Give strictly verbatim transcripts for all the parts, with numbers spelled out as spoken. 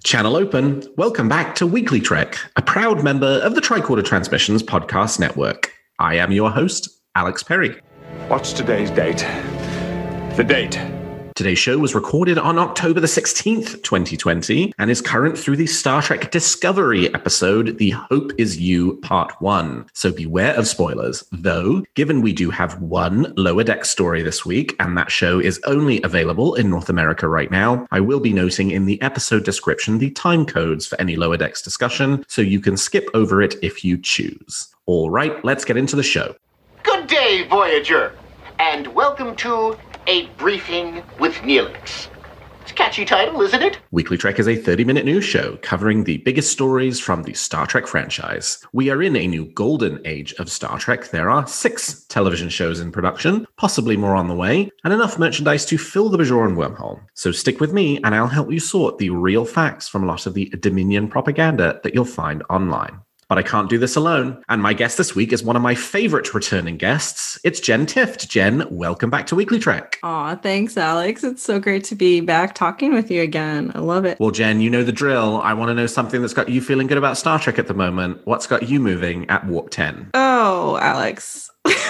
Channel open. Welcome back to Weekly Trek, a proud member of the Tricorder Transmissions podcast network. I am your host, Alex Perry. What's today's date? The date. Today's show was recorded on October the sixteenth, twenty twenty, and is current through the Star Trek Discovery episode, The Hope Is You Part one. So beware of spoilers, though, given we do have one Lower Deck story this week, and that show is only available in North America right now, I will be noting in the episode description the time codes for any Lower Decks discussion, so you can skip over it if you choose. All right, let's get into the show. Good day, Voyager, and welcome to A Briefing with Neelix. It's a catchy title, isn't it? Weekly Trek is a thirty-minute news show covering the biggest stories from the Star Trek franchise. We are in a new golden age of Star Trek. There are six television shows in production, possibly more on the way, and enough merchandise to fill the Bajoran wormhole. So stick with me and I'll help you sort the real facts from a lot of the Dominion propaganda that you'll find online. But I can't do this alone. And my guest this week is one of my favorite returning guests. It's Jen Tift. Jen, welcome back to Weekly Trek. Aw, thanks, Alex. It's so great to be back talking with you again. I love it. Well, Jen, you know the drill. I want to know something that's got you feeling good about Star Trek at the moment. What's got you moving at Warp ten? Oh, Alex.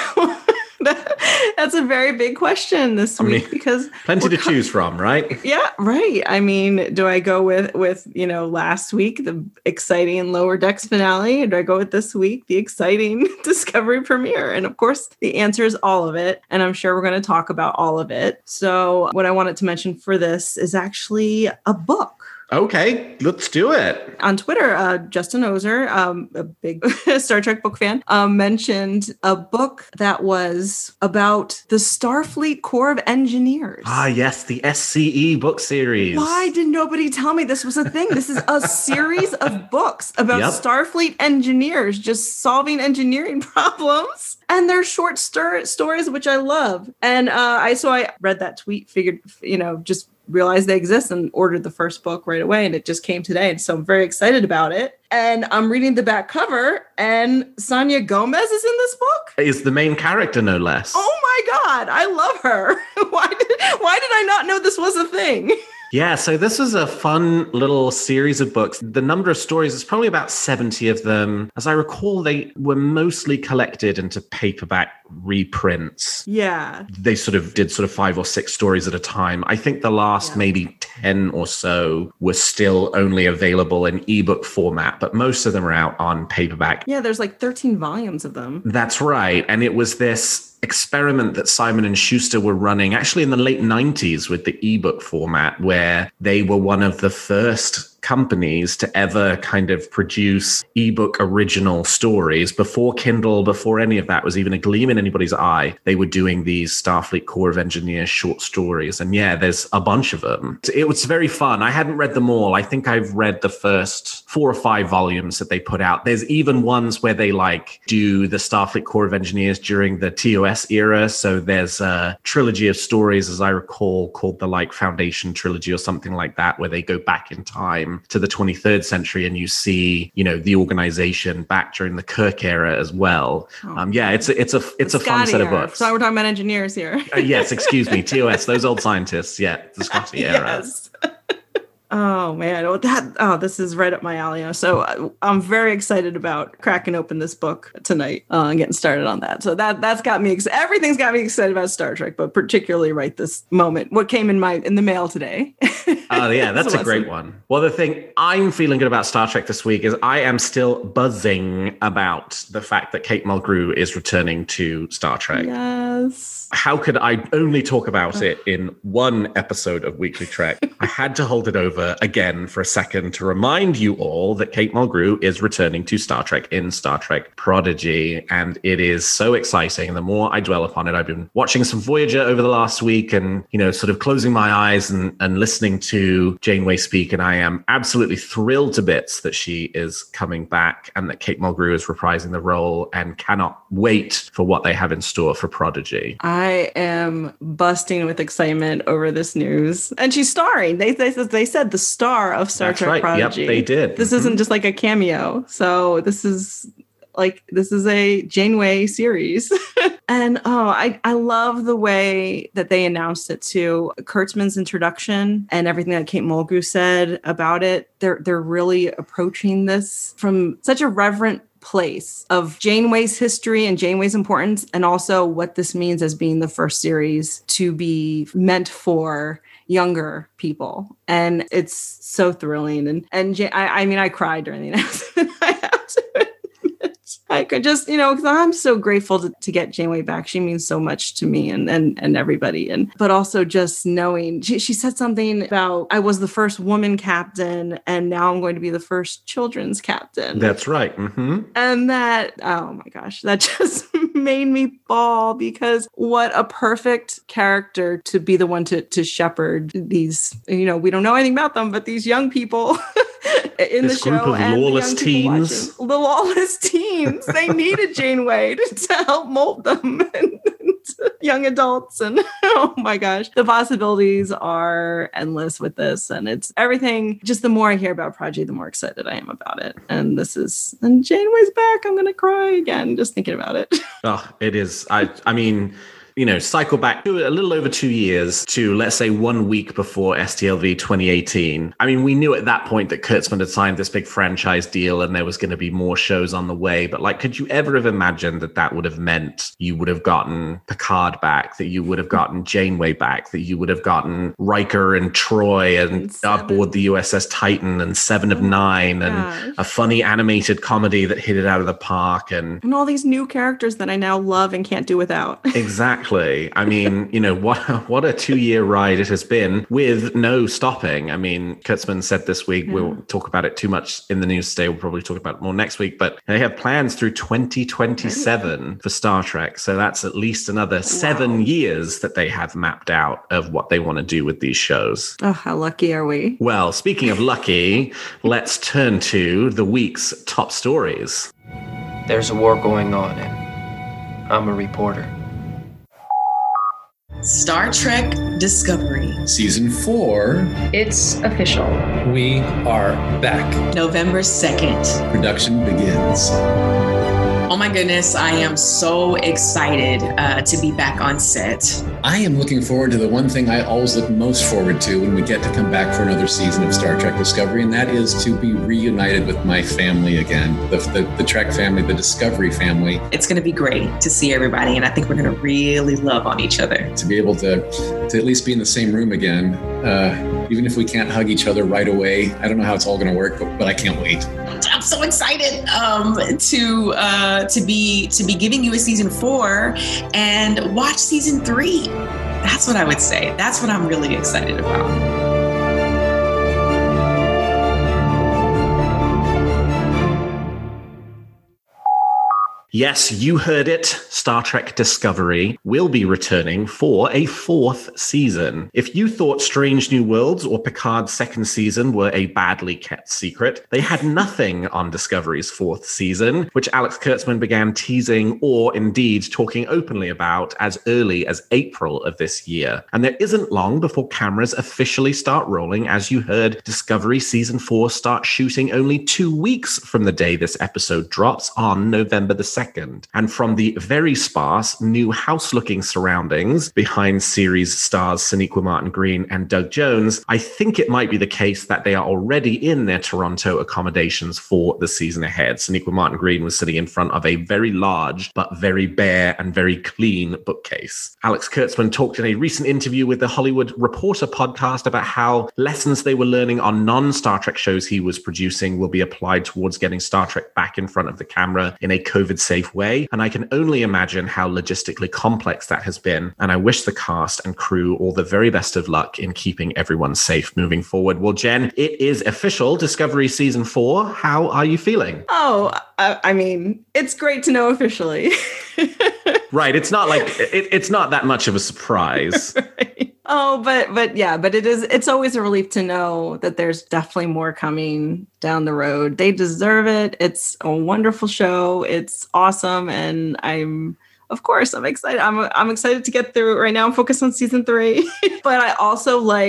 That's a very big question this I mean, week because plenty to choose from, right? Yeah, right. I mean, do I go with with you know last week the exciting Lower Decks finale, or do I go with this week the exciting Discovery premiere? And of course, the answer is all of it, and I'm sure we're going to talk about all of it. So, what I wanted to mention for this is actually a book. Okay, let's do it. On Twitter, uh, Justin Ozer, um, a big Star Trek book fan, um, mentioned a book that was about the Starfleet Corps of Engineers. Ah, yes, the S C E book series. Why did nobody tell me this was a thing? This is a series of books about yep. Starfleet engineers just solving engineering problems. And they're short stir- stories, which I love. And uh, I so I read that tweet, figured, you know, just realized they exist and ordered the first book right away. And it just came today. And so I'm very excited about it. And I'm reading the back cover and Sonia Gomez is in this book. Is the main character, no less. Oh my God. I love her. why did, why did I not know this was a thing? Yeah, so this was a fun little series of books. The number of stories is probably about seventy of them. As I recall, they were mostly collected into paperback reprints. Yeah. They sort of did sort of five or six stories at a time. I think the last yeah. maybe ten or so were still only available in ebook format, but most of them are out on paperback. Yeah, there's like thirteen volumes of them. That's right. And it was this experiment that Simon and Schuster were running actually in the late nineties with the ebook format, where they were one of the first companies to ever kind of produce ebook original stories. Before Kindle, before any of that was even a gleam in anybody's eye, they were doing these Starfleet Corps of Engineers short stories. And yeah, there's a bunch of them. It was very fun. I hadn't read them all. I think I've read the first four or five volumes that they put out. There's even ones where they like do the Starfleet Corps of Engineers during the T O S era. So there's a trilogy of stories, as I recall, called the like Foundation Trilogy or something like that, where they go back in time to the twenty-third century and you see, you know, the organization back during the Kirk era as well. Oh. Um, yeah, it's a, it's a, it's a fun set of books. So we're talking about engineers here. uh, yes, excuse me, T O S, those old scientists. Yeah, the Scotty era. Yes. Oh man, well, that oh, this is right up my alley. So uh, I'm very excited about cracking open this book tonight uh, and getting started on that. So that that's got me. Ex- everything's got me excited about Star Trek, but particularly right this moment. What came in my in the mail today? Oh yeah, that's a great one. Well, the thing I'm feeling good about Star Trek this week is I am still buzzing about the fact that Kate Mulgrew is returning to Star Trek. Yes. How could I only talk about it in one episode of Weekly Trek? I had to hold it over again for a second to remind you all that Kate Mulgrew is returning to Star Trek in Star Trek Prodigy, and it is so exciting. The more I dwell upon it, I've been watching some Voyager over the last week and, you know, sort of closing my eyes and, and listening to Janeway speak, and I am absolutely thrilled to bits that she is coming back and that Kate Mulgrew is reprising the role, and cannot wait for what they have in store for Prodigy. I am busting with excitement over this news. And she's starring. They they, they said the star of Star That's Trek right. Prodigy. Yep, they did. This mm-hmm. isn't just like a cameo. So this is Like, this is a Janeway series. And oh, I, I love the way that they announced it too. Kurtzman's introduction and everything that Kate Mulgrew said about it. They're they're really approaching this from such a reverent place of Janeway's history and Janeway's importance, and also what this means as being the first series to be meant for younger people. And it's so thrilling. And and Jan- I, I mean, I cried during the announcement. I have to admit. I could just, you know, because I'm so grateful to, to get Janeway back. She means so much to me and and and everybody. And but also just knowing, she, she said something about, I was the first woman captain, and now I'm going to be the first children's captain. That's right. Mm-hmm. And that, oh my gosh, that just made me bawl, because what a perfect character to be the one to to shepherd these, you know, we don't know anything about them, but these young people in this the group show, of and lawless the teens, watching. the lawless teens. They needed Janeway to, to help mold them, and, and young adults. And oh my gosh, the possibilities are endless with this. And it's everything. Just the more I hear about Prodigy, the more excited I am about it. And this is, and Janeway's back. I'm going to cry again just thinking about it. Oh, it is. I, I mean, you know, cycle back to a little over two years to, let's say, one week before S T L V twenty eighteen. I mean, we knew at that point that Kurtzman had signed this big franchise deal and there was going to be more shows on the way. But like, could you ever have imagined that that would have meant you would have gotten Picard back, that you would have gotten Janeway back, that you would have gotten Riker and Troy and, and aboard the U S S Titan and Seven of oh Nine and gosh. a funny animated comedy that hit it out of the park. And, and all these new characters that I now love and can't do without. Exactly. I mean, you know, what what a two-year ride it has been with no stopping. I mean, Kurtzman said this week, yeah. we'll talk about it too much in the news today. We'll probably talk about it more next week, but they have plans through twenty twenty-seven for Star Trek. So that's at least another wow. seven years that they have mapped out of what they want to do with these shows. Oh, how lucky are we? Well, speaking of lucky, let's turn to the week's top stories. There's a war going on, and I'm a reporter. Star Trek Discovery. Season four. It's official. We are back. November second. Production begins. Oh my goodness, I am so excited uh, to be back on set. I am looking forward to the one thing I always look most forward to when we get to come back for another season of Star Trek Discovery, and that is to be reunited with my family again, the, the, the Trek family, the Discovery family. It's going to be great to see everybody, and I think we're going to really love on each other. To be able to, to at least be in the same room again, uh, even if we can't hug each other right away. I don't know how it's all going to work, but, but I can't wait. I'm so excited um, to uh, to be to be giving you a season four and watch season three. That's what I would say. That's what I'm really excited about. Yes, you heard it. Star Trek Discovery will be returning for a fourth season. If you thought Strange New Worlds or Picard's second season were a badly kept secret, they had nothing on Discovery's fourth season, which Alex Kurtzman began teasing or indeed talking openly about as early as April of this year. And there isn't long before cameras officially start rolling. As you heard, Discovery Season four starts shooting only two weeks from the day this episode drops on November the second. And from the very sparse, new house-looking surroundings behind series stars Sonequa Martin-Green and Doug Jones, I think it might be the case that they are already in their Toronto accommodations for the season ahead. Sonequa Martin-Green was sitting in front of a very large but very bare and very clean bookcase. Alex Kurtzman talked in a recent interview with the Hollywood Reporter podcast about how lessons they were learning on non-Star Trek shows he was producing will be applied towards getting Star Trek back in front of the camera in a COVID-safe way, and I can only imagine how logistically complex that has been, and I wish the cast and crew all the very best of luck in keeping everyone safe moving forward. Well, Jen, it is official, Discovery Season four. How are you feeling? Oh, I, I mean, it's great to know officially. Right, it's not like, it, it's not that much of a surprise. Right. Oh, but but yeah, but it is, it's always a relief to know that there's definitely more coming down the road. They deserve it. It's a wonderful show. It's awesome. And I'm, of course, I'm excited. I'm I'm excited to get through it right now. I'm focused on season three. But I also like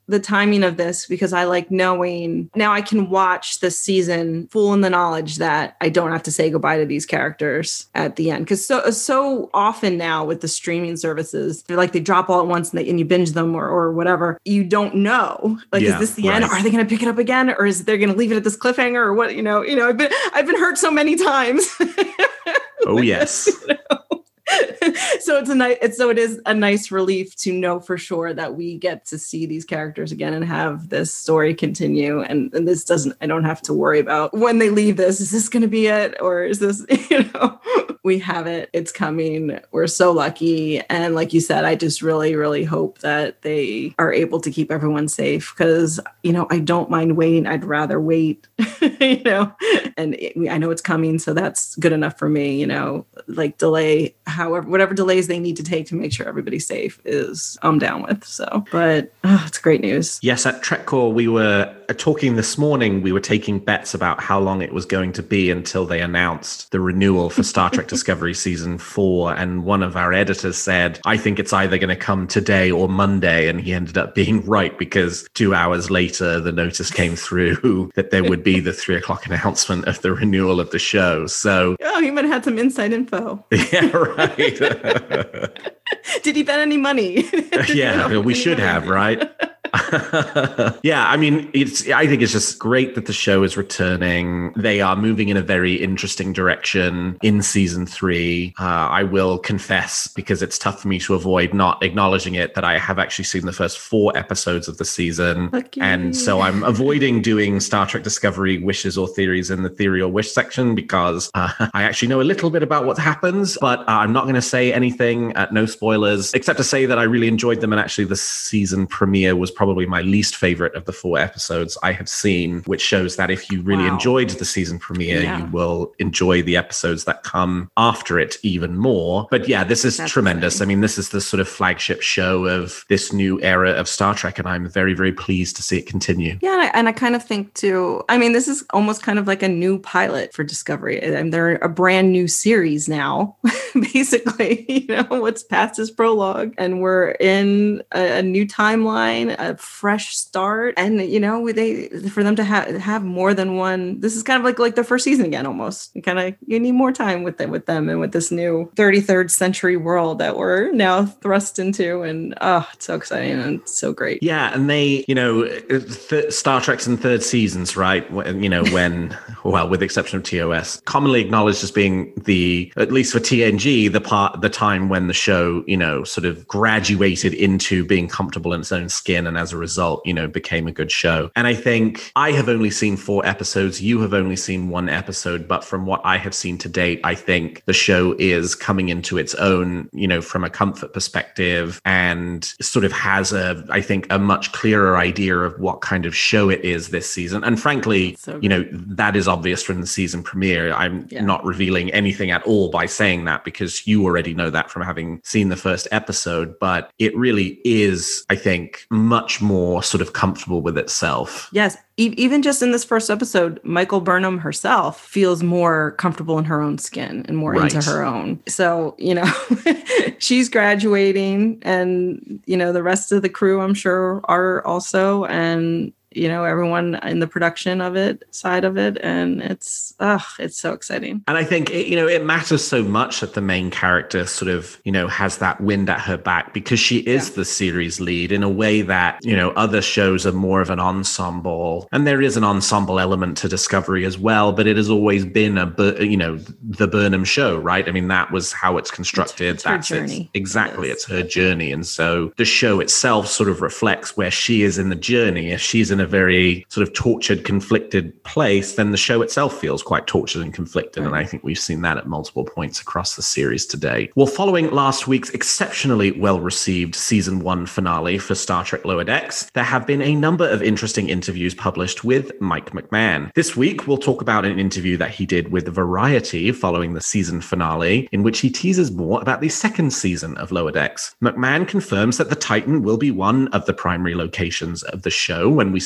the timing of this because I like knowing now I can watch this season full in the knowledge that I don't have to say goodbye to these characters at the end. Because so so often now with the streaming services, they're like they drop all at once and, they, and you binge them or, or whatever. You don't know. Like, yeah, is this the right. end? Are they going to pick it up again? Or is they're going to leave it at this cliffhanger or what? You know, you know, I've been I've been hurt so many times. Oh, yes. You know? So it's a nice, it's, so it is a nice relief to know for sure that we get to see these characters again and have this story continue. And, and this doesn't, I don't have to worry about when they leave this, is this going to be it? Or is this, you know, we have it, it's coming. We're so lucky. And like you said, I just really, really hope that they are able to keep everyone safe because, you know, I don't mind waiting. I'd rather wait, you know, and it, I know it's coming. So that's good enough for me, you know, like delay, however, whatever delays they need to take to make sure everybody's safe is I'm down with. So, but oh, it's great news. Yes, at TrekCore, we were talking this morning, we were taking bets about how long it was going to be until they announced the renewal for Star Trek Discovery Season four. And one of our editors said, I think it's either going to come today or Monday. And he ended up being right because two hours later, the notice came through that there would be the three o'clock announcement of the renewal of the show. So, oh, he might have had some inside info. Yeah, right. Did he bet any money? Yeah, we should money? have, right? Yeah, I mean, it's. I think it's just great that the show is returning. They are moving in a very interesting direction in season three. Uh, I will confess, because it's tough for me to avoid not acknowledging it, that I have actually seen the first four episodes of the season. Okay. And so I'm avoiding doing Star Trek Discovery wishes or theories in the theory or wish section because uh, I actually know a little bit about what happens, but uh, I'm not going to say anything, uh, no spoilers, except to say that I really enjoyed them. And actually the season premiere was probably probably my least favorite of the four episodes I have seen, which shows that if you really wow. enjoyed the season premiere, yeah. you will enjoy the episodes that come after it even more. But yeah, this is That's tremendous. Funny. I mean, this is the sort of flagship show of this new era of Star Trek, and I'm very, very pleased to see it continue. Yeah, and I, and I kind of think too, I mean, this is almost kind of like a new pilot for Discovery. And they're a brand new series now, basically, you know, what's past is prologue, and we're in a, a new timeline, a fresh start, and you know they for them to have have more than one. This is kind of like like the first season again, almost. You kind of you need more time with them with them and with this new thirty-third century world that we're now thrust into, and oh, it's so exciting and so great. Yeah, and they, you know, th- Star Trek's in third seasons, right? You know, when well, with the exception of T O S, commonly acknowledged as being the, at least for T N G, the part the time when the show, you know, sort of graduated into being comfortable in its own skin, and as a result, you know, became a good show. And I think I have only seen four episodes. You have only seen one episode. But from what I have seen to date, I think the show is coming into its own, you know, from a comfort perspective, and sort of has a, I think, a much clearer idea of what kind of show it is this season. And frankly, so you know, that is obvious from the season premiere. I'm yeah. not revealing anything at all by saying that, because you already know that from having seen the first episode. But it really is, I think, much more sort of comfortable with itself. Yes. E- even just in this first episode, Michael Burnham herself feels more comfortable in her own skin and more right. into her own. So, you know, she's graduating, and, you know, the rest of the crew, I'm sure, are also, and you know, everyone in the production of it, side of it. And it's, ah, it's so exciting. And I think, it, you know, it matters so much that the main character sort of, you know, has that wind at her back, because she is yeah. the series lead in a way that, you know, other shows are more of an ensemble. And there is an ensemble element to Discovery as well, but it has always been a, you know, the Burnham show, right? I mean, that was how it's constructed. It's, it's That's her journey. It. Exactly. It it's her journey. And so the show itself sort of reflects where she is in the journey. If she's in a very sort of tortured, conflicted place, then the show itself feels quite tortured and conflicted. Right. And I think we've seen that at multiple points across the series today. Well, following last week's exceptionally well-received season one finale for Star Trek Lower Decks, there have been a number of interesting interviews published with Mike McMahan. This week, we'll talk about an interview that he did with Variety following the season finale, in which he teases more about the second season of Lower Decks. McMahan confirms that the Titan will be one of the primary locations of the show when we start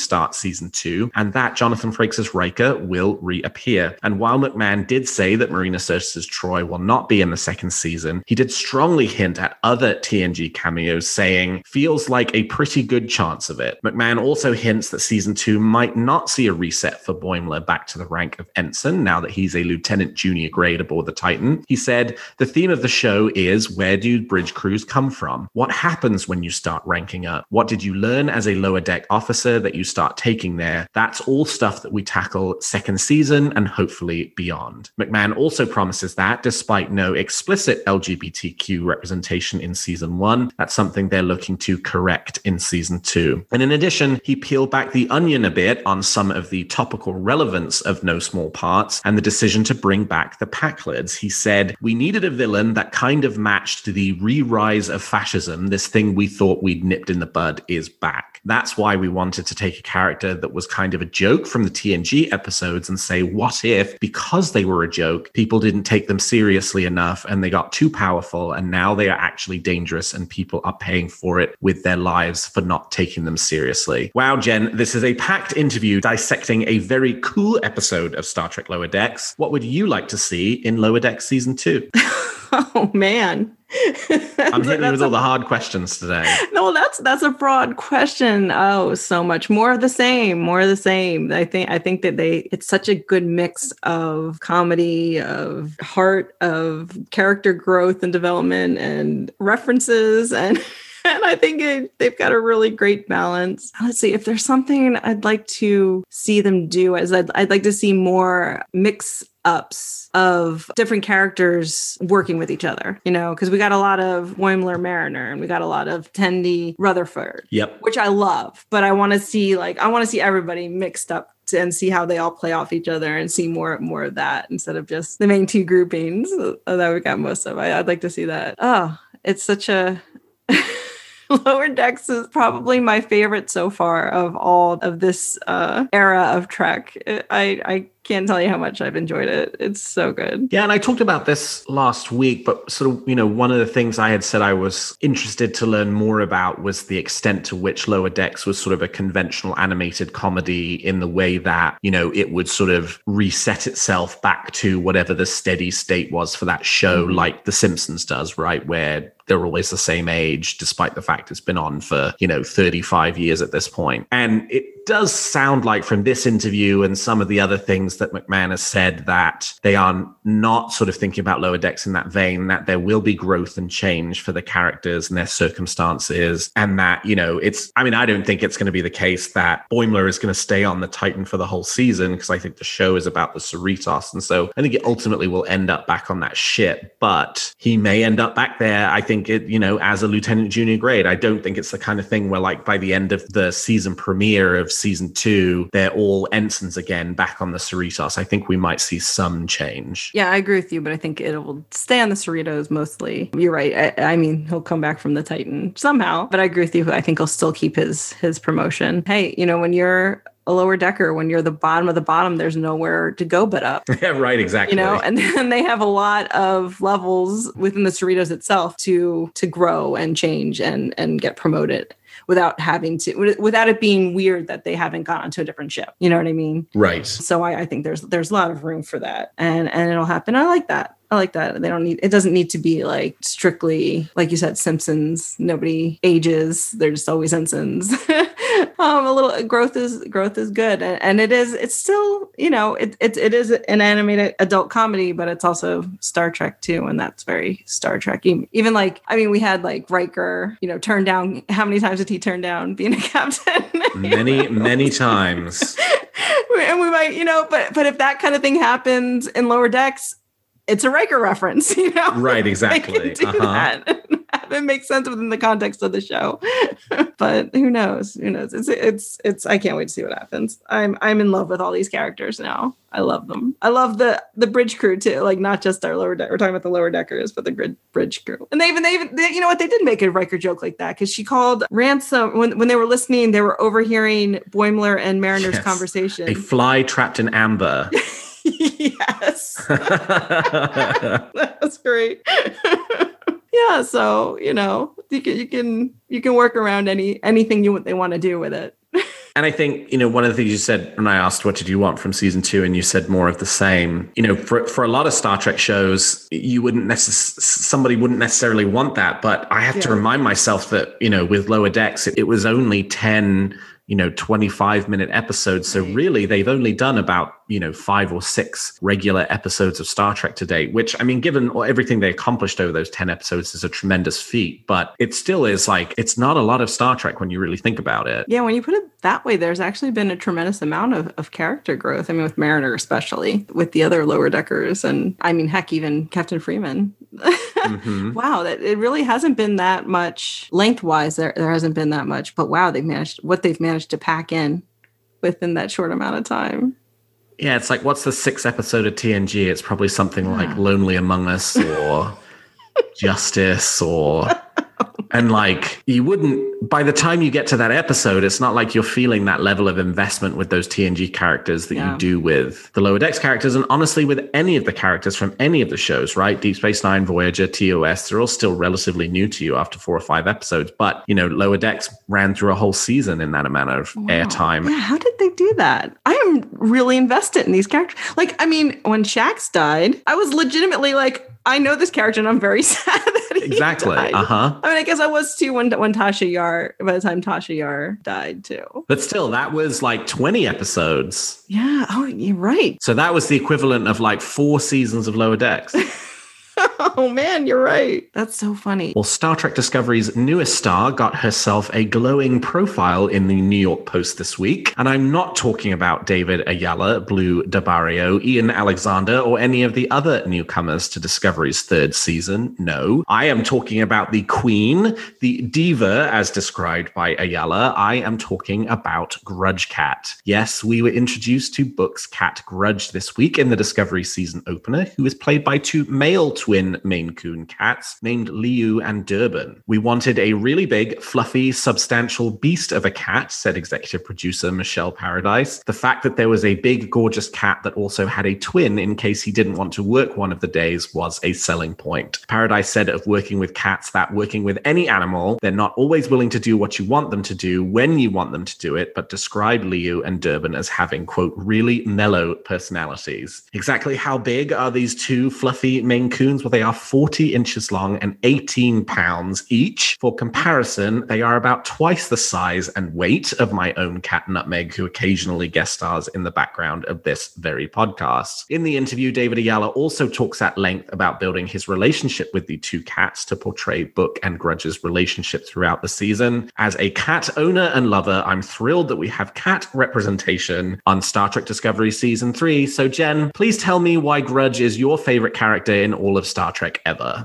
start season two, and that Jonathan Frakes' Riker will reappear. And while McMahon did say that Marina Sirtis' Troy will not be in the second season, he did strongly hint at other T N G cameos, saying, feels like a pretty good chance of it. McMahon also hints that season two might not see a reset for Boimler back to the rank of ensign now that he's a lieutenant junior grade aboard the Titan. He said, the theme of the show is, where do bridge crews come from? What happens when you start ranking up? What did you learn as a lower deck officer that you start taking there? That's all stuff that we tackle second season and hopefully beyond. McMahon also promises that, despite no explicit L G B T Q representation in season one, that's something they're looking to correct in season two. And in addition, he peeled back the onion a bit on some of the topical relevance of No Small Parts and the decision to bring back the Packlids. He said, we needed a villain that kind of matched the re-rise of fascism. This thing we thought we'd nipped in the bud is back. That's why we wanted to take a character that was kind of a joke from the T N G episodes and say, what if, because they were a joke, people didn't take them seriously enough and they got too powerful and now they are actually dangerous and people are paying for it with their lives for not taking them seriously. Wow, Jen, this is a packed interview dissecting a very cool episode of Star Trek Lower Decks. What would you like to see in Lower Decks season two? Oh, man. I'm hitting you with all the hard questions today. No, that's that's a broad question. Oh, so much more of the same, more of the same. I think I think that they it's such a good mix of comedy, of heart, of character growth and development, and references, and and I think it, they've got a really great balance. Let's see, if there's something I'd like to see them do, as I'd, I'd like to see more mix ups of different characters working with each other, you know, because we got a lot of Boimler Mariner and we got a lot of Tendi Rutherford, yep, which I love, but I want to see like I want to see everybody mixed up and see how they all play off each other and see more more of that instead of just the main two groupings that we got most of. I, I'd like to see that. Oh, it's such a Lower Decks is probably my favorite so far of all of this uh, era of Trek. I, I can't tell you how much I've enjoyed it. It's so good. Yeah, and I talked about this last week, but sort of, you know, one of the things I had said I was interested to learn more about was the extent to which Lower Decks was sort of a conventional animated comedy in the way that, you know, it would sort of reset itself back to whatever the steady state was for that show, mm-hmm. like The Simpsons does, right? Where they're always the same age, despite the fact it's been on for, you know, thirty-five years at this point. And it does sound like from this interview and some of the other things that McMahon has said that they are not sort of thinking about Lower Decks in that vein, that there will be growth and change for the characters and their circumstances. And that, you know, it's, I mean, I don't think it's going to be the case that Boimler is going to stay on the Titan for the whole season, because I think the show is about the Cerritos. And so I think it ultimately will end up back on that ship, but he may end up back there. I think it, you know, as a lieutenant junior grade. I don't think it's the kind of thing where like by the end of the season premiere of season two, they're all ensigns again back on the Cerritos. I think we might see some change. Yeah, I agree with you, but I think it will stay on the Cerritos mostly. You're right. I, I mean, he'll come back from the Titan somehow, but I agree with you. I think he'll still keep his his promotion. Hey, you know, when you're a lower decker, when you're the bottom of the bottom, there's nowhere to go but up. Yeah, right, exactly. You know, and then they have a lot of levels within the Cerritos itself to to grow and change and and get promoted without having to, without it being weird that they haven't gone onto a different ship. You know what I mean? Right. So I, I think there's there's a lot of room for that, and and it'll happen. I like that. I like that. They don't need, it doesn't need to be like strictly, like you said, Simpsons. Nobody ages. They're just always ensigns. um, a little growth is growth is good. And, and it is, it's still, you know, it, it, it is an animated adult comedy, but it's also Star Trek too. And that's very Star Trek. Even, even like, I mean, we had like Riker, you know, turn down, how many times did he turn down being a captain? Many, many times. And we might, you know, but, but if that kind of thing happens in Lower Decks, it's a Riker reference, you know? Right, exactly. They can do uh-huh. that. It makes sense within the context of the show. But who knows? Who knows? It's it's it's I can't wait to see what happens. I'm I'm in love with all these characters now. I love them. I love the the bridge crew too. Like not just our lower deck. We're talking about the lower deckers, but the grid bridge crew. And they even they even they, you know what? They did make a Riker joke like that because she called Ransom when when they were listening. They were overhearing Boimler and Mariner's yes. conversation. A fly trapped in amber. Yes. That's great. Yeah, so, you know, you can you can you can work around any anything you they want to do with it. And I think, you know, one of the things you said when I asked, what did you want from season two? And you said more of the same. You know, for, for a lot of Star Trek shows, you wouldn't necessarily, somebody wouldn't necessarily want that. But I have yeah. to remind myself that, you know, with Lower Decks, it, it was only ten, you know, twenty-five minute episodes. So really, they've only done about, you know, five or six regular episodes of Star Trek to date, which, I mean, given everything they accomplished over those ten episodes is a tremendous feat, but it still is like, it's not a lot of Star Trek when you really think about it. Yeah, when you put it that way, there's actually been a tremendous amount of, of character growth. I mean, with Mariner, especially with the other lower deckers. And I mean, heck, even Captain Freeman. mm-hmm. Wow, that it really hasn't been that much lengthwise. There, there hasn't been that much, but wow, they've managed what they've managed to pack in within that short amount of time. Yeah, it's like, what's the sixth episode of T N G? It's probably something yeah. like Lonely Among Us or Justice or... And like, you wouldn't, by the time you get to that episode, it's not like you're feeling that level of investment with those T N G characters that yeah. you do with the Lower Decks characters. And honestly, with any of the characters from any of the shows, right? Deep Space Nine, Voyager, T O S, they're all still relatively new to you after four or five episodes. But, you know, Lower Decks ran through a whole season in that amount of wow. airtime. Yeah, how did they do that? I am really invested in these characters. Like, I mean, when Shax died, I was legitimately like, I know this character and I'm very sad that he exactly. died. Uh-huh. I mean, I guess I was too when when Tasha Yar, by the time Tasha Yar died too. But still, that was like twenty episodes. Yeah. Oh, you're right. So that was the equivalent of like four seasons of Lower Decks. Oh man, you're right. That's so funny. Well, Star Trek Discovery's newest star got herself a glowing profile in the New York Post this week. And I'm not talking about David Ayala, Blue Dabario, Ian Alexander, or any of the other newcomers to Discovery's third season. No, I am talking about the Queen, the diva as described by Ayala. I am talking about Grudge Cat. Yes, we were introduced to Book's cat Grudge this week in the Discovery season opener, who is played by two male twin Maine Coon cats named Liu and Durban. We wanted a really big, fluffy, substantial beast of a cat, said executive producer Michelle Paradise. The fact that there was a big, gorgeous cat that also had a twin in case he didn't want to work one of the days was a selling point. Paradise said of working with cats that working with any animal, they're not always willing to do what you want them to do when you want them to do it, but described Liu and Durban as having, quote, really mellow personalities. Exactly how big are these two fluffy Maine Coons? Well, they are forty inches long and eighteen pounds each. For comparison, they are about twice the size and weight of my own cat Nutmeg, who occasionally guest stars in the background of this very podcast. In the interview, David Ayala also talks at length about building his relationship with the two cats to portray Book and Grudge's relationship throughout the season. As a cat owner and lover, I'm thrilled that we have cat representation on Star Trek Discovery Season three. So Jen, please tell me why Grudge is your favorite character in all of Star Trek ever.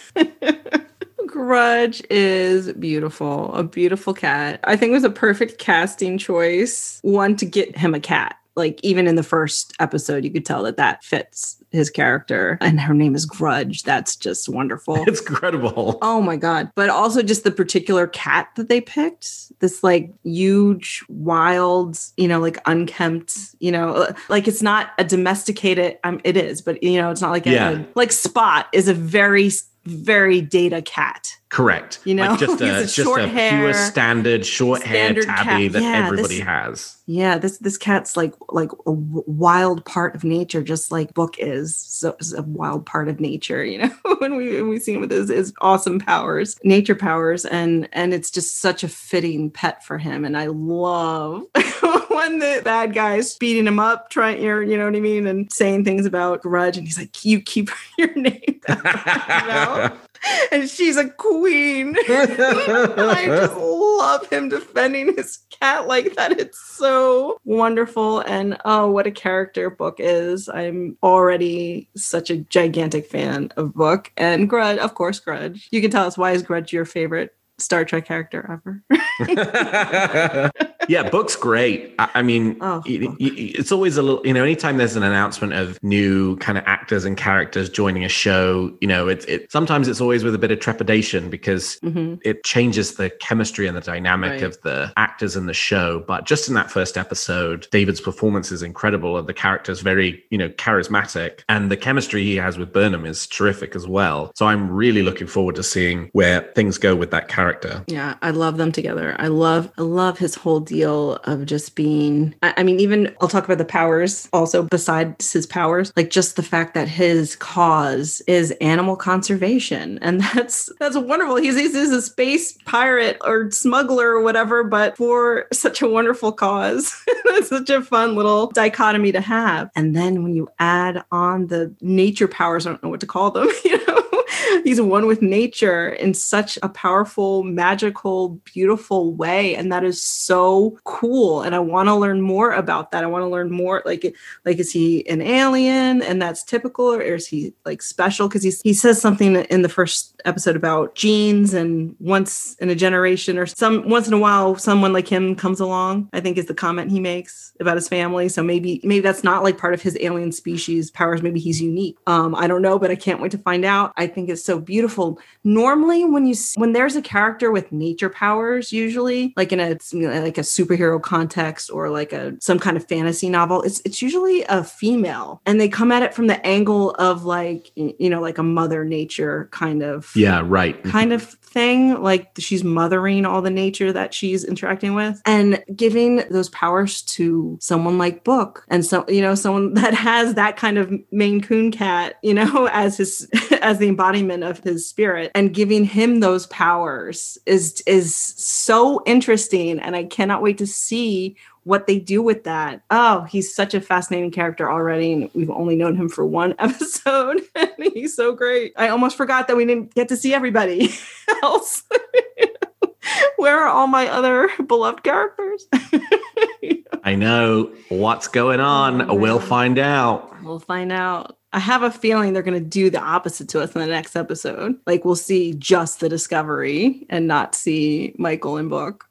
Grudge is beautiful, a beautiful cat. I think it was a perfect casting choice. One, to get him a cat. Like, even in the first episode, you could tell that that fits his character. And her name is Grudge. That's just wonderful. It's incredible. Oh my God. But also just the particular cat that they picked. This like huge, wild, you know, like unkempt, you know, like it's not a domesticated, um, it is, but you know, it's not like yeah. a, like Spot is a very, very Data cat. Correct. You know, like just a, a just a hair, pure standard short standard hair tabby cat. that yeah, everybody this, has. Yeah, this this cat's like like a wild part of nature, just like Book is. So it's a wild part of nature, you know. when we when we see him with his, his awesome powers, nature powers, and and it's just such a fitting pet for him. And I love when the bad guy's beating him up, trying, you know what I mean, and saying things about Grudge, and he's like, "You keep your name down," you know? And she's a queen. I just love him defending his cat like that. It's so wonderful. And oh, what a character Book is. I'm already such a gigantic fan of Book. And Grudge, of course, Grudge. You can tell us, why is Grudge your favorite Star Trek character ever? Yeah, Book's great. I, I mean, oh, it, it, it's always a little, you know, anytime there's an announcement of new kind of actors and characters joining a show, you know, it's it sometimes it's always with a bit of trepidation because mm-hmm. it changes the chemistry and the dynamic right. of the actors in the show. But just in that first episode, David's performance is incredible and the character's very, you know, charismatic, and the chemistry he has with Burnham is terrific as well. So I'm really looking forward to seeing where things go with that character. Yeah, I love them together. I love, I love his whole deal feel of just being, I, I mean, even I'll talk about the powers also besides his powers, like just the fact that his cause is animal conservation. And that's, that's wonderful. He's, he's a space pirate or smuggler or whatever, but for such a wonderful cause. It's such a fun little dichotomy to have. And then when you add on the nature powers, I don't know what to call them, you know, he's one with nature in such a powerful, magical, beautiful way. And that is so cool. And I want to learn more about that. I want to learn more. Like, like, is he an alien and that's typical, or is he like special? Because he he says something in the first episode about genes, and once in a generation or some once in a while, someone like him comes along, I think is the comment he makes about his family. So maybe maybe that's not like part of his alien species powers. Maybe he's unique. Um, I don't know, but I can't wait to find out. I think it's so beautiful. Normally, when you when there's a character with nature powers, usually like in a you know, like a superhero context or like a some kind of fantasy novel, it's it's usually a female, and they come at it from the angle of like you know like a mother nature kind of yeah right kind of thing, like she's mothering all the nature that she's interacting with, and giving those powers to someone like Book, and so you know someone that has that kind of Maine Coon cat, you know, as his as the embodiment of his spirit, and giving him those powers is is so interesting, and I cannot wait to see what they do with that. Oh, he's such a fascinating character already, and we've only known him for one episode, and he's so great. I almost forgot that we didn't get to see everybody else. Where are all my other beloved characters? I know what's going on. Oh, we'll find out. We'll find out. I have a feeling they're going to do the opposite to us in the next episode. Like we'll see just the Discovery and not see Michael and Book.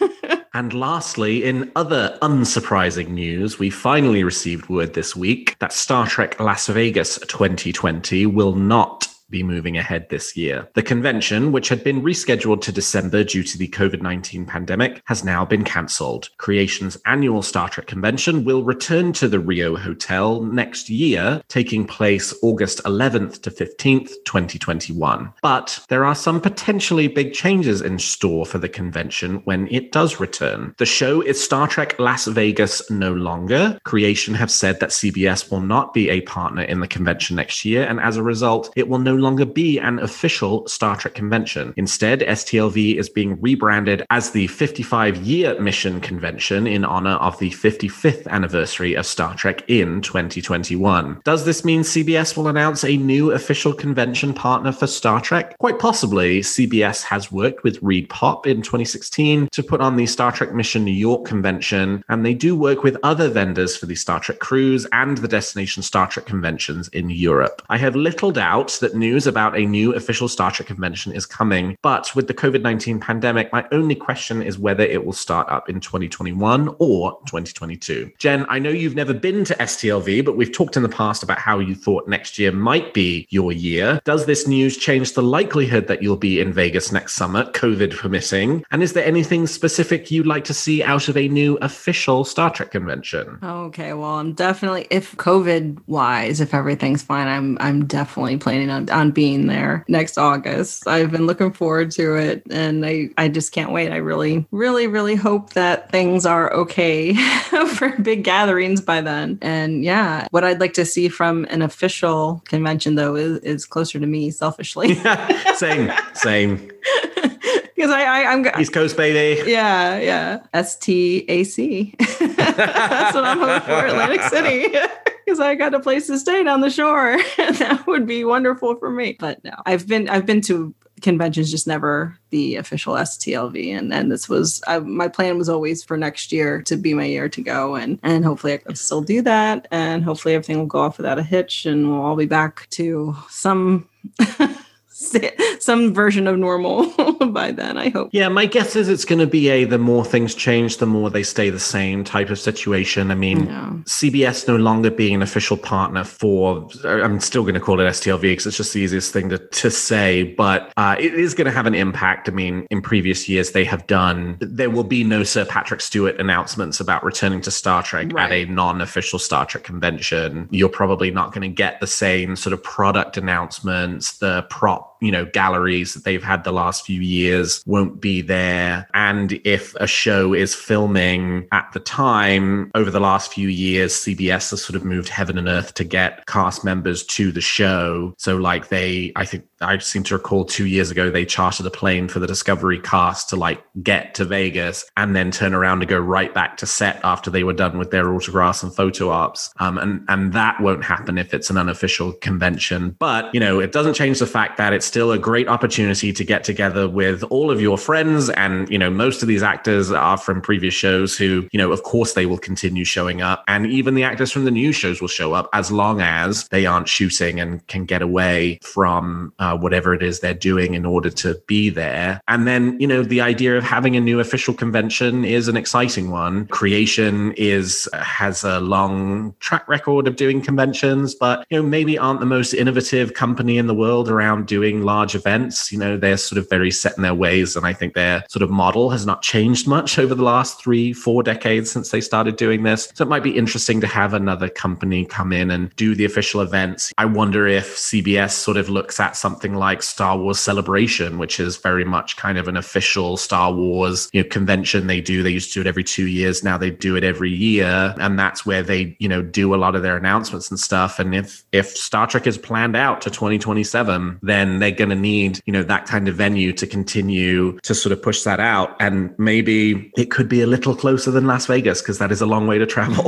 And lastly, in other unsurprising news, we finally received word this week that Star Trek Las Vegas twenty twenty will not be moving ahead this year. The convention, which had been rescheduled to December due to the COVID nineteen pandemic, has now been cancelled. Creation's annual Star Trek convention will return to the Rio Hotel next year, taking place August eleventh to fifteenth, twenty twenty-one. But there are some potentially big changes in store for the convention when it does return. The show is Star Trek Las Vegas no longer. Creation have said that C B S will not be a partner in the convention next year, and as a result, it will no longer be an official Star Trek convention. Instead, S T L V is being rebranded as the fifty-five year Mission Convention in honor of the fifty-fifth anniversary of Star Trek in twenty twenty-one. Does this mean C B S will announce a new official convention partner for Star Trek? Quite possibly. C B S has worked with Reed Pop in twenty sixteen to put on the Star Trek Mission New York convention, and they do work with other vendors for the Star Trek cruise and the Destination Star Trek conventions in Europe. I have little doubt that news about a new official Star Trek convention is coming, but with the COVID nineteen pandemic, my only question is whether it will start up in twenty twenty-one or twenty twenty-two. Jen, I know you've never been to S T L V, but we've talked in the past about how you thought next year might be your year. Does this news change the likelihood that you'll be in Vegas next summer, COVID permitting? And is there anything specific you'd like to see out of a new official Star Trek convention? Okay, well, I'm definitely, if COVID wise, if everything's fine, I'm I'm definitely planning on, on being there next August. I've been looking forward to it, and I, I just can't wait. I really, really, really hope that things are okay for big gatherings by then. And yeah, what I'd like to see from an official convention, though, is, is closer to me, selfishly. Yeah, same, same. Because I, I, I'm East Coast, baby. Yeah, yeah. S T A C. That's what I'm hoping for, Atlantic City. Because I got a place to stay down the shore. That would be wonderful for me. But no, I've been I've been to conventions, just never the official S T L V. And and this was I, my plan was always for next year to be my year to go, and and hopefully I can still do that, and hopefully everything will go off without a hitch, and we'll all be back to some. some version of normal by then, I hope. Yeah, my guess is it's going to be a the more things change, the more they stay the same type of situation. I mean, yeah. C B S no longer being an official partner for, I'm still going to call it S T L V because it's just the easiest thing to, to say, but uh, it is going to have an impact. I mean, in previous years, they have done, there will be no Sir Patrick Stewart announcements about returning to Star Trek right. at a non-official Star Trek convention. You're probably not going to get the same sort of product announcements, the prop you know, galleries that they've had the last few years won't be there. And if a show is filming at the time, over the last few years, C B S has sort of moved heaven and earth to get cast members to the show. So like they, I think I seem to recall two years ago, they chartered a plane for the Discovery cast to like get to Vegas and then turn around to go right back to set after they were done with their autographs and photo ops. Um, and, and that won't happen if it's an unofficial convention. But, you know, it doesn't change the fact that it's still a great opportunity to get together with all of your friends. And, you know, most of these actors are from previous shows who, you know, of course they will continue showing up. And even the actors from the new shows will show up as long as they aren't shooting and can get away from uh, whatever it is they're doing in order to be there. And then, you know, the idea of having a new official convention is an exciting one. Creation is has a long track record of doing conventions, but, you know, maybe aren't the most innovative company in the world around doing large events. You know, they're sort of very set in their ways. And I think their sort of model has not changed much over the last three, four decades since they started doing this. So it might be interesting to have another company come in and do the official events. I wonder if C B S sort of looks at something like Star Wars Celebration, which is very much kind of an official Star Wars, you know, convention they do. They used to do it every two years. Now they do it every year. And that's where they, you know, do a lot of their announcements and stuff. And if, if Star Trek is planned out to twenty twenty-seven, then they're going to need, you know, that kind of venue to continue to sort of push that out. And maybe it could be a little closer than Las Vegas, because that is a long way to travel.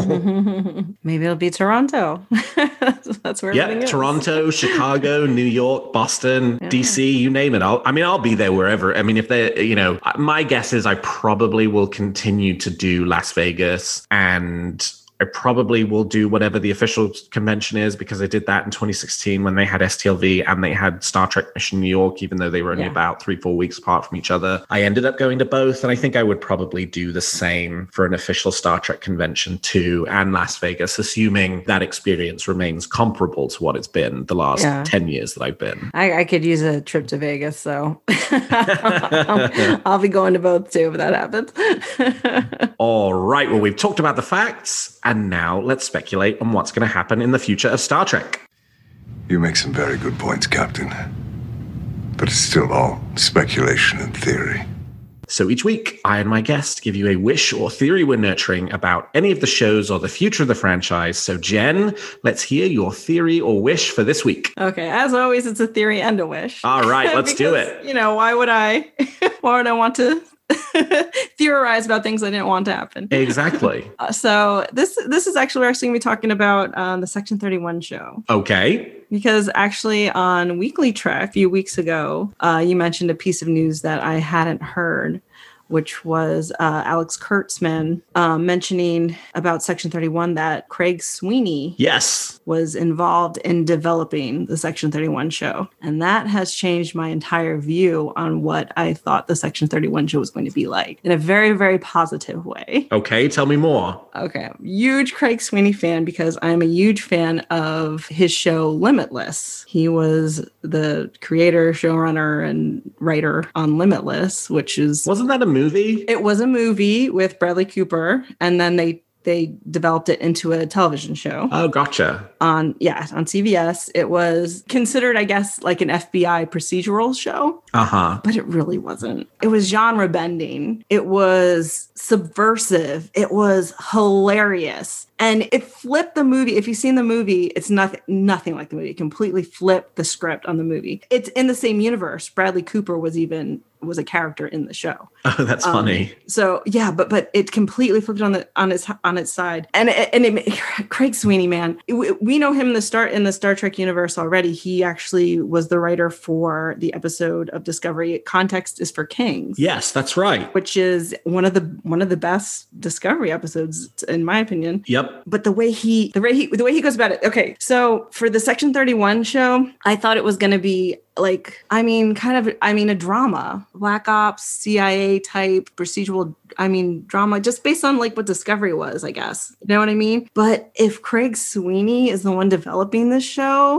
Maybe it'll be Toronto. That's where yeah, Toronto, Chicago, New York, Boston, yeah. D C, you name it. I'll, I mean, I'll be there wherever. I mean, if they, you know, my guess is I probably will continue to do Las Vegas, and I probably will do whatever the official convention is, because I did that in twenty sixteen when they had S T L V and they had Star Trek Mission New York, even though they were only yeah. about three, four weeks apart from each other. I ended up going to both, and I think I would probably do the same for an official Star Trek convention too, and Las Vegas, assuming that experience remains comparable to what it's been the last yeah. ten years that I've been. I, I could use a trip to Vegas, so I'll, I'll be going to both too if that happens. All right, well, we've talked about the facts. And now let's speculate on what's going to happen in the future of Star Trek. You make some very good points, Captain. But it's still all speculation and theory. So each week, I and my guest give you a wish or theory we're nurturing about any of the shows or the future of the franchise. So Jen, let's hear your theory or wish for this week. Okay, as always, it's a theory and a wish. All right, let's because, do it. You know, why would I, why would I want to theorize about things I didn't want to happen? Exactly. Uh, so this this is actually we're actually going to be talking about um, the Section thirty-one show. Okay. Because actually on Weekly Trek a few weeks ago, uh, you mentioned a piece of news that I hadn't heard, which was uh, Alex Kurtzman uh, mentioning about Section thirty-one that Craig Sweeney yes. was involved in developing the Section thirty-one show. And that has changed my entire view on what I thought the Section thirty-one show was going to be like in a very, very positive way. Okay, tell me more. Okay, I'm a huge Craig Sweeney fan because I'm a huge fan of his show Limitless. He was the creator, showrunner, and writer on Limitless, which is... Wasn't that a movie? It was a movie with Bradley Cooper, and then they they developed it into a television show. Oh, gotcha. On yeah, on C B S. It was considered, I guess, like an F B I procedural show. Uh-huh. But it really wasn't. It was genre bending. It was subversive. It was hilarious. And it flipped the movie. If you've seen the movie, it's nothing nothing like the movie. It completely flipped the script on the movie. It's in the same universe. Bradley Cooper was even was a character in the show. Oh, that's um, funny. So yeah, but but it completely flipped on the on its on its side. And it, and it, Craig Sweeney, man, it, we know him in the start in the Star Trek universe already. He actually was the writer for the episode of Discovery, Context is for Kings. Yes, that's right. Which is one of the one of the best Discovery episodes, in my opinion. Yep. But the way he the way he the way he goes about it. Okay, so for the Section thirty-one show, I thought it was going to be like, I mean, kind of, I mean, a drama, Black Ops, C I A type procedural, I mean, drama, just based on like what Discovery was, I guess. You know what I mean? But if Craig Sweeney is the one developing this show,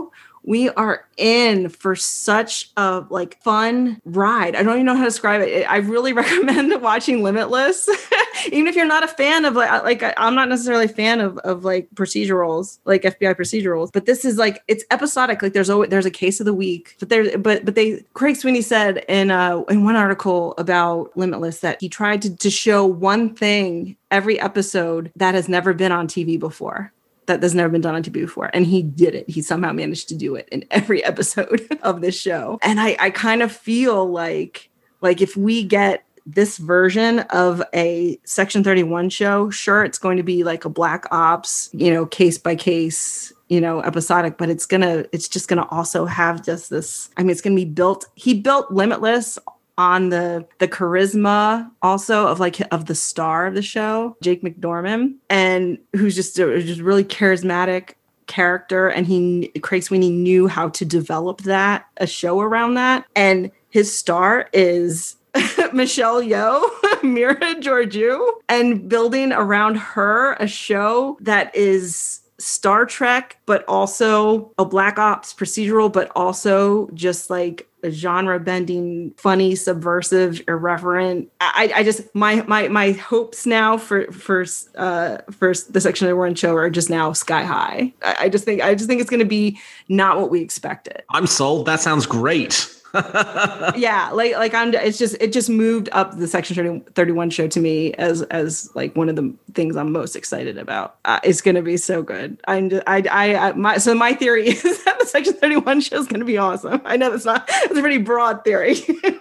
we are in for such a like fun ride. I don't even know how to describe it. I really recommend watching Limitless. Even if you're not a fan of like, like I'm not necessarily a fan of, of like procedurals, like F B I procedurals, but this is like, it's episodic. Like there's always, there's a case of the week, but there's, but, but they, Craig Sweeney said in uh in one article about Limitless that he tried to, to show one thing every episode that has never been on T V before. That has never been done on T V before. And he did it. He somehow managed to do it in every episode of this show. And I, I kind of feel like, like if we get this version of a Section thirty-one show, sure, it's going to be like a Black Ops, you know, case by case, you know, episodic, but it's gonna, it's just gonna also have just this, I mean, it's gonna be built, he built Limitless on the the charisma also of like of the star of the show, Jake McDorman, and who's just a just really charismatic character. And he, Craig Sweeney, knew how to develop that, a show around that. And his star is Michelle Yeoh, Mira Georgiou, and building around her a show that is Star Trek, but also a Black Ops procedural, but also just like a genre bending, funny, subversive, irreverent. I, I just my my my hopes now for for uh for the Section thirty-one show are just now sky high. I, I just think I just think it's going to be not what we expected. I'm sold. That sounds great. Yeah, like like I'm. It's just it just moved up the Section thirty-one show to me as as like one of the things I'm most excited about. Uh, it's going to be so good. I'm just, I I I my so my theory is that the Section thirty-one show is going to be awesome. I know that's not it's a pretty broad theory.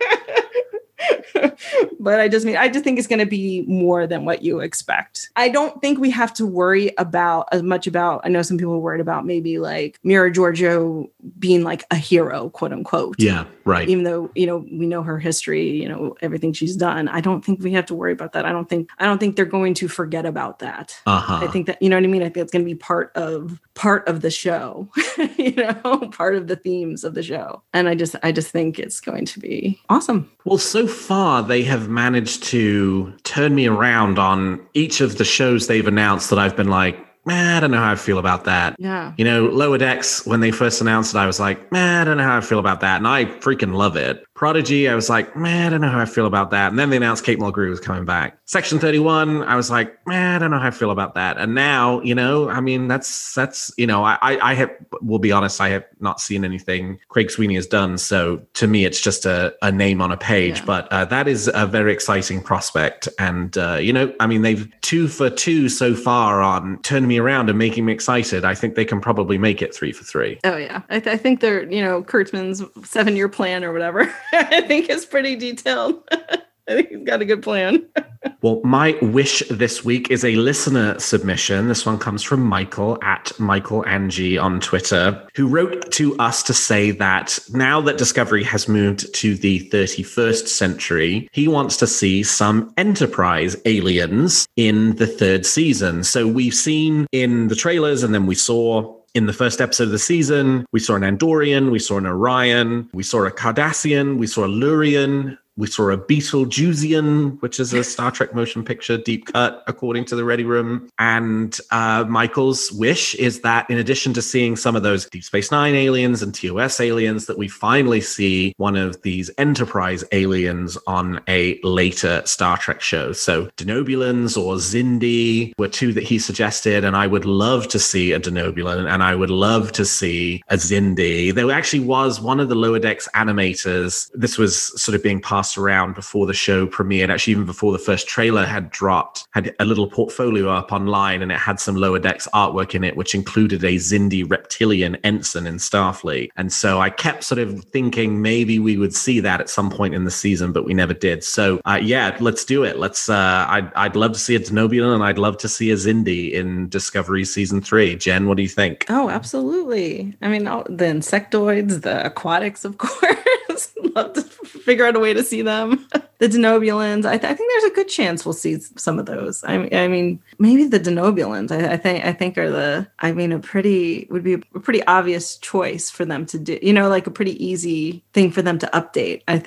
But I just mean, I just think it's going to be more than what you expect. I don't think we have to worry about as much about, I know some people are worried about maybe like Mira Georgiou being like a hero, quote unquote. Yeah, right. Even though, you know, we know her history, you know, everything she's done. I don't think we have to worry about that. I don't think, I don't think they're going to forget about that. Uh-huh. I think that, you know what I mean? I think it's going to be part of, part of the show, you know, part of the themes of the show. And I just, I just think it's going to be awesome. Well, so far they have managed to turn me around on each of the shows they've announced that I've been like, man, I don't know how I feel about that. Yeah. You know, Lower Decks, when they first announced it, I was like, man, I don't know how I feel about that. And I freaking love it. Prodigy, I was like, man, I don't know how I feel about that. And then they announced Kate Mulgrew was coming back. Section thirty-one, I was like, man, I don't know how I feel about that. And now, you know, I mean, that's, that's, you know, I, I, I have, will be honest, I have not seen anything Craig Sweeney has done. So to me, it's just a, a name on a page, yeah. But uh, that is a very exciting prospect. And, uh, you know, I mean, they've two for two so far on turning me around and making me excited. I think they can probably make it three for three. Oh, yeah. I, th- I think they're, you know, Kurtzman's seven year plan or whatever. I think it's pretty detailed. I think he's got a good plan. Well, my wish this week is a listener submission. This one comes from Michael at Michael Angie on Twitter, who wrote to us to say that now that Discovery has moved to the thirty-first century, he wants to see some Enterprise aliens in the third season. So we've seen in the trailers, and then we saw in the first episode of the season, we saw an Andorian, we saw an Orion, we saw a Cardassian, we saw a Lurian, we saw a Betelgeusian, which is a Star Trek motion picture deep cut, according to the Ready Room. And uh, Michael's wish is that in addition to seeing some of those Deep Space Nine aliens and T O S aliens, that we finally see one of these Enterprise aliens on a later Star Trek show. So Denobulans or Xindi were two that he suggested, and I would love to see a Denobulan, and I would love to see a Xindi. There actually was one of the Lower Decks animators. This was sort of being passed around before the show premiered, actually even before the first trailer had dropped, had a little portfolio up online, and it had some Lower Decks artwork in it, which included a Xindi reptilian ensign in Starfleet. And so I kept sort of thinking maybe we would see that at some point in the season, but we never did. So uh, yeah, let's do it. Let's. Uh, I'd, I'd love to see a Denobulan, and I'd love to see a Xindi in Discovery season three. Jen, what do you think? Oh, absolutely. I mean, all, the insectoids, the aquatics, of course. Love to figure out a way to see them. The Denobulans, I, th- I think there's a good chance we'll see some of those. I mean, I mean, maybe the Denobulans. I, I think I think are the. I mean, a pretty would be a pretty obvious choice for them to do. You know, like a pretty easy thing for them to update. I think.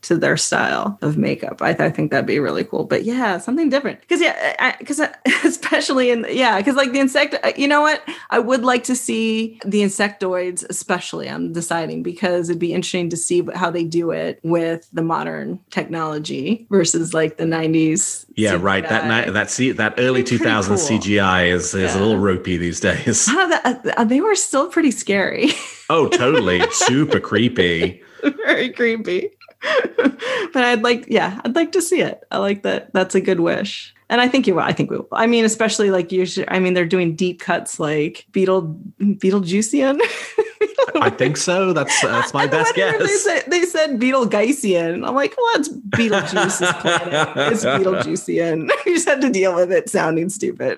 to their style of makeup. I, I think that'd be really cool. But yeah, something different. Because yeah, because especially in yeah, because like the insect, you know what? I would like to see the insectoids, especially. I'm deciding because it'd be interesting to see how they do it with the modern technology versus like the nineties. Yeah, C G I. right. That that see that early two thousands cool. C G I is is yeah. a little ropey these days. Oh, that, they were still pretty scary. Oh, totally, super creepy. Very creepy. But I'd like, yeah, I'd like to see it. I like that. That's a good wish. And I think you will. I think we will. I mean, especially like you should, I mean, they're doing deep cuts like Beetle, Beetlejuicean. I think so. That's that's my best guess. They said, they said Beetlegeisian. I'm like, well, it's Beetlejuice's planet. It's Beetlejuicean. You just had to deal with it sounding stupid.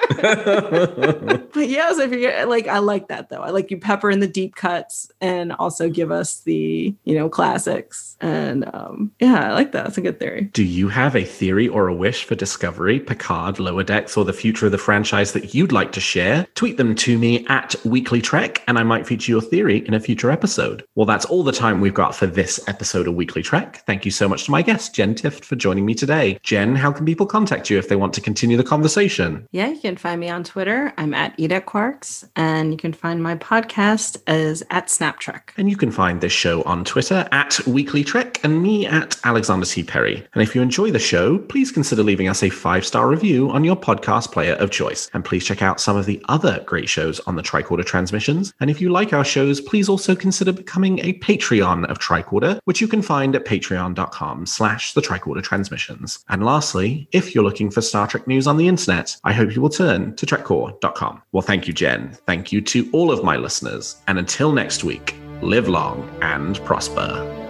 But yeah, so if you're like, I like that though. I like you pepper in the deep cuts and also give us the, you know, classics. And um, yeah, I like that. That's a good theory. Do you have a theory or a wish for Discovery, Picard, Lower Decks, or the future of the franchise that you'd like to share? Tweet them to me at Weekly Trek, and I might feature your theory in a future episode. Well, that's all the time we've got for this episode of Weekly Trek. Thank you so much to my guest, Jen Tift, for joining me today. Jen, how can people contact you if they want to continue the conversation? Yeah, you can find me on Twitter. I'm at Edith Quarks, and you can find my podcast as at Snaptrek. And you can find this show on Twitter at Weekly Trek and me at Alexander C. Perry. And if you enjoy the show, please consider leaving us a five-star review on your podcast player of choice. And please check out some of the other great shows on the Tricorder Transmissions. And if you like our shows, please also consider becoming a Patreon of Tricorder, which you can find at patreon.com slash the Tricorder Transmissions. And lastly, if you're looking for Star Trek news on the internet, I hope you will turn to trekcore dot com. Well, thank you, Jen. Thank you to all of my listeners. And until next week, live long and prosper.